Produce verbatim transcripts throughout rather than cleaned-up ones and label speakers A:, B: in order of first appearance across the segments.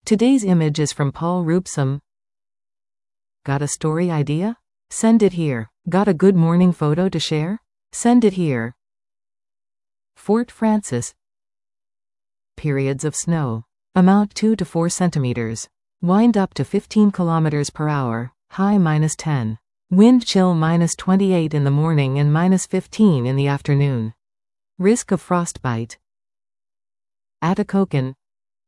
A: Today's image is from Paul Robeson. Got a story idea? Send it here. Got a good morning photo to share? Send it here. Fort Frances. Periods of snow. Amount two to four centimeters. Wind up to fifteen kilometers per hour. High minus ten. Wind chill minus twenty-eight in the morning and minus fifteen in the afternoon. Risk of frostbite. Atikokan.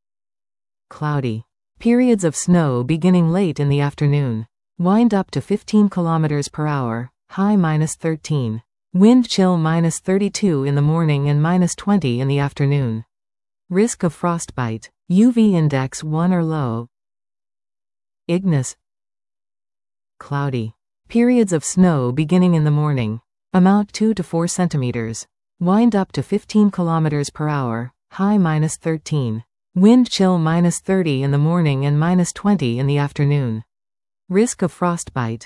A: Cloudy. Periods of snow beginning late in the afternoon. Wind up to fifteen kilometers per hour. High minus thirteen. Wind chill minus thirty-two in the morning and minus twenty in the afternoon. Risk of frostbite. U V index one or low. Ignis. Cloudy. Periods of snow beginning in the morning. Amount two to four centimeters. Wind up to fifteen kilometers per hour. High minus thirteen. Wind chill minus thirty in the morning and minus twenty in the afternoon. Risk of frostbite.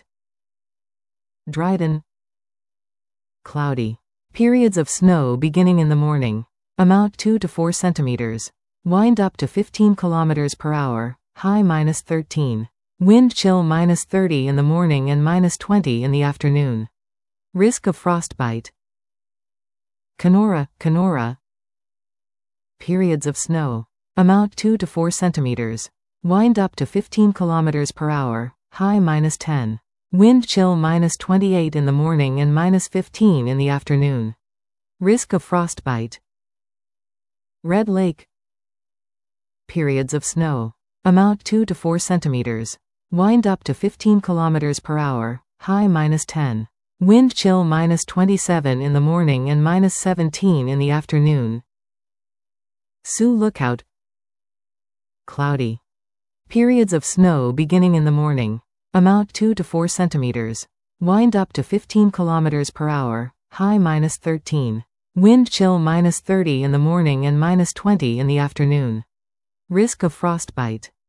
A: Dryden. Cloudy. Periods of snow beginning in the morning. Amount two to four centimeters. Wind up to fifteen kilometers per hour. High minus thirteen. Wind chill minus thirty in the morning and minus twenty in the afternoon. Risk of frostbite. Kenora, Kenora. Periods of snow. Amount two to four centimeters. Wind up to fifteen kilometers per hour. High minus ten. Wind chill minus twenty-eight in the morning and minus fifteen in the afternoon. Risk of frostbite. Red Lake. Periods of snow. Amount two to four centimeters. Wind up to fifteen kilometers per hour. High minus ten. Wind chill minus twenty-seven in the morning and minus seventeen in the afternoon. Sioux Lookout. Cloudy. Periods of snow beginning in the morning. Amount two to four centimeters. Wind up to fifteen kilometers per hour. High minus thirteen. Wind chill minus thirty in the morning and minus twenty in the afternoon. Risk of frostbite.